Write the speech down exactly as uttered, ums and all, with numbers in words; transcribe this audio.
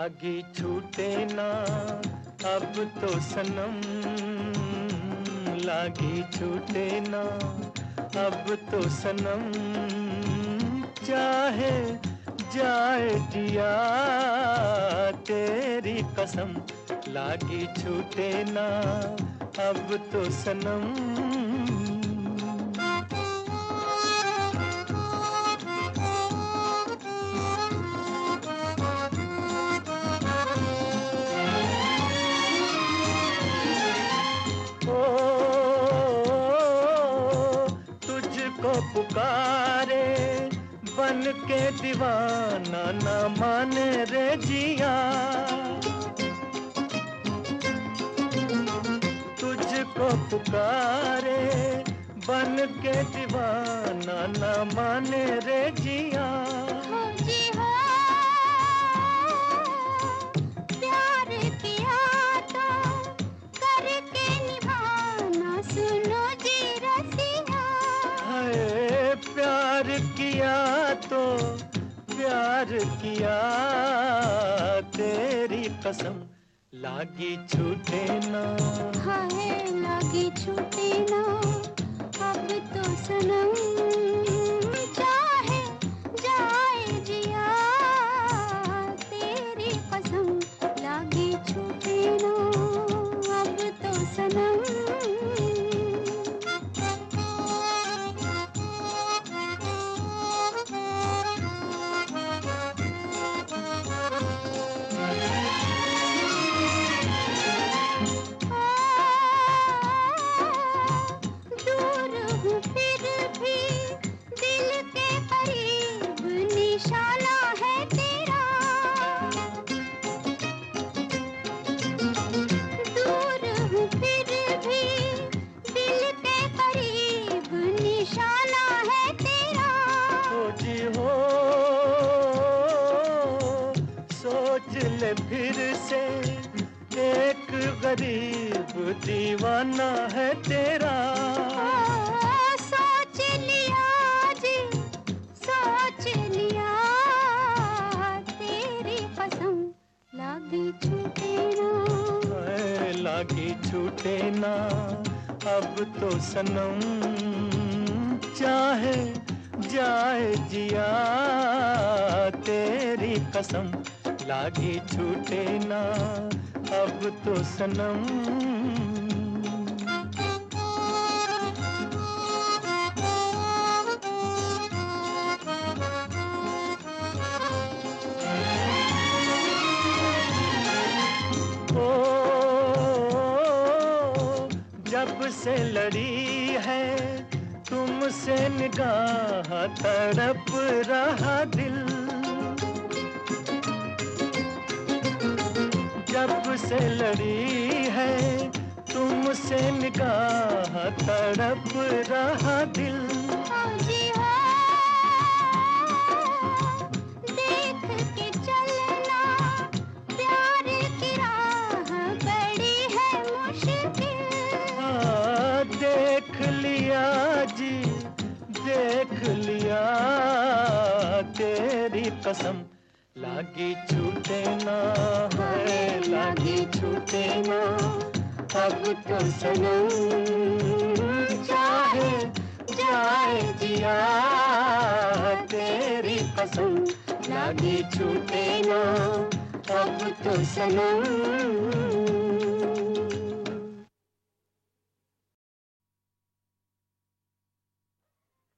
लागी छूटे ना अब तो सनम, लागी छूटे ना अब तो सनम, चाहे जाए जिया तेरी कसम, लागी छूटे ना अब तो सनम। तुझको पुकारे बन के दीवाना न माने रे जिया, तुझको पुकारे बन के दीवाना न माने रे जिया। जी हो प्यार किया तो करके निभाना, सुनो जी रसिया। हाय प्यार किया तो प्यार किया तेरी कसम, लागी छूटे ना। हाय लागी छूटे ना अब तो सनम, चाहे जाए जिया तेरी कसम, लागी छूटे ना अब तो सनम। सोच ले फिर से एक गरीब दीवाना है तेरा। सोच लिया जी सोच लिया तेरी कसम, लागी छूटे ना। लागी छूटे ना अब तो सनम, चाहे जाए जिया तेरी कसम, लागी छूटे ना अब तो सनम। ओ जब से लड़ी है तुमसे निगाह, तड़प रहा दिल, जब से लड़ी है तुमसे निगाह, तड़प रहा दिल। जी हो देख के चलना प्यार की राह बड़ी है मुश्किल। हाँ देख लिया जी देख लिया तेरी कसम, लागी छूटे ना है लागी छूटे ना अब तो सनम, चाहे जाए जिया तेरी कसम, लागी छूटे ना अब तो सनम।